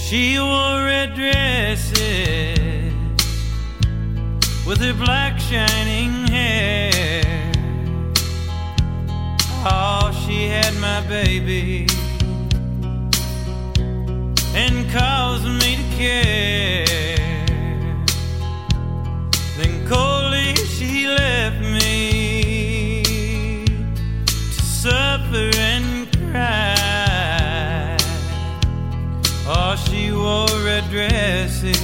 She wore red dresses with her black shining hair. Oh, she had my baby and caused me to care. Then coldly she left me to suffer and cry. Oh, she wore red dresses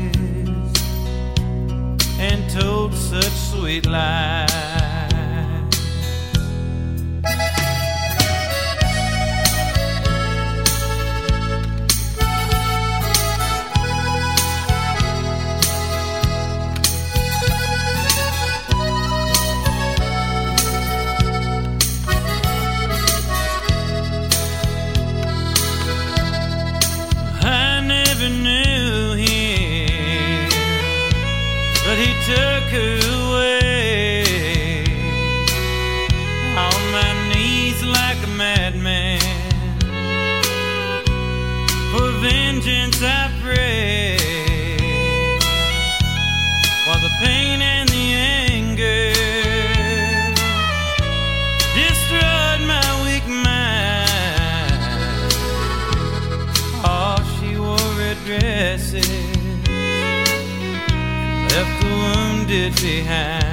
and told such sweet lies. Took her away on my knees like a madman. For vengeance I pray, while the pain and the anger destroyed my weak mind. Oh, she wore red dresses, left the wounded behind.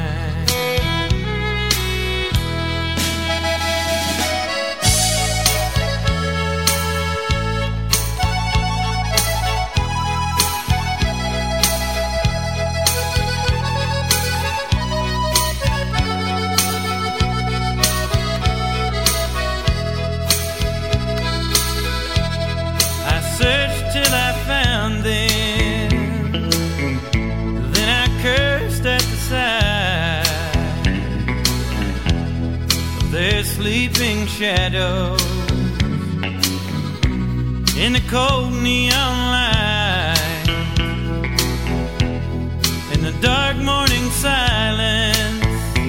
I searched till I found them, at the side of their sleeping shadows in the cold neon light. In the dark morning silence,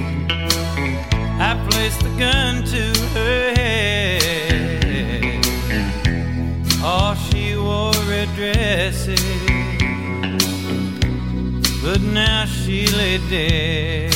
I placed the gun to her head. Oh, she wore red dresses, but now she lay dead.